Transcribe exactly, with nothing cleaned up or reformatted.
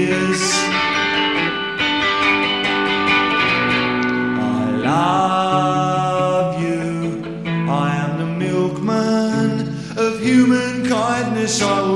years. I love you, I am the milkman of human kindness. I